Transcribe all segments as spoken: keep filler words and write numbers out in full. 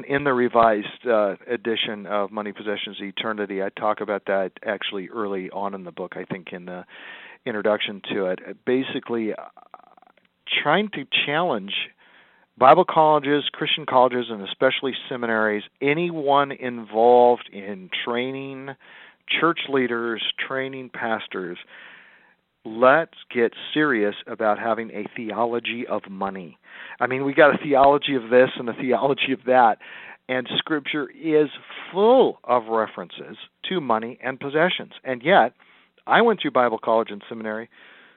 in the revised uh, edition of Money, Possessions, Eternity, I talk about that actually early on in the book, I think in the introduction to it. Basically, uh, trying to challenge Bible colleges, Christian colleges, and especially seminaries, anyone involved in training church leaders, training pastors, let's get serious about having a theology of money. I mean, we got a theology of this and a theology of that, and Scripture is full of references to money and possessions. And yet, I went through Bible college and seminary,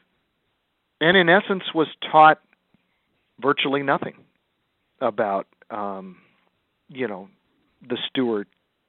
and in essence was taught virtually nothing about, um, you know, the steward.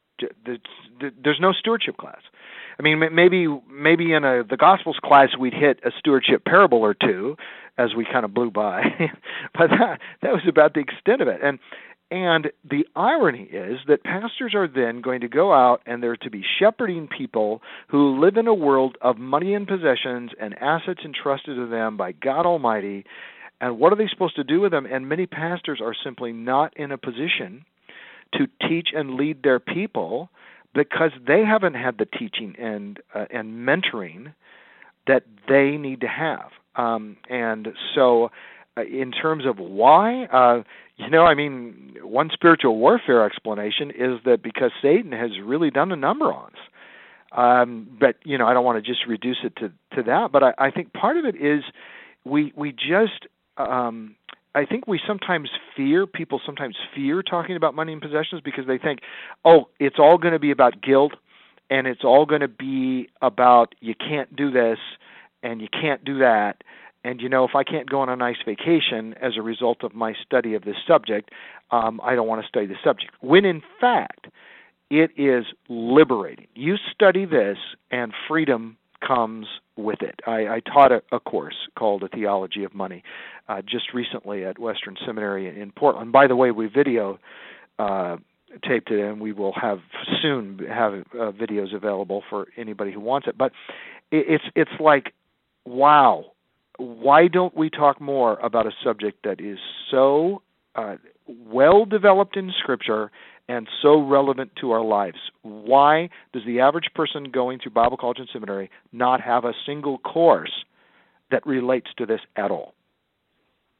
There's no stewardship class. I mean, maybe maybe in a the Gospels class we'd hit a stewardship parable or two as we kind of blew by, but that, that was about the extent of it. And and the irony is that pastors are then going to go out and they're to be shepherding people who live in a world of money and possessions and assets entrusted to them by God Almighty. And what are they supposed to do with them? And many pastors are simply not in a position to teach and lead their people because they haven't had the teaching and uh, and mentoring that they need to have. Um, and so uh, in terms of why, uh, you know, I mean, one spiritual warfare explanation is that because Satan has really done a number on us. Um, but, you know, I don't want to just reduce it to, to that, but I, I think part of it is we we just um, – I think we sometimes fear, people sometimes fear talking about money and possessions because they think, oh, it's all going to be about guilt and it's all going to be about you can't do this and you can't do that. And, you know, if I can't go on a nice vacation as a result of my study of this subject, um, I don't want to study the subject. When in fact, it is liberating. You study this and freedom comes with it. I, I taught a, a course called A Theology of Money uh, just recently at Western Seminary in Portland. By the way, we video uh, taped it, and we will have soon have uh, videos available for anybody who wants it. But it, it's it's like, wow, why don't we talk more about a subject that is so uh, well developed in Scripture and so relevant to our lives? Why does the average person going through Bible college and seminary not have a single course that relates to this at all?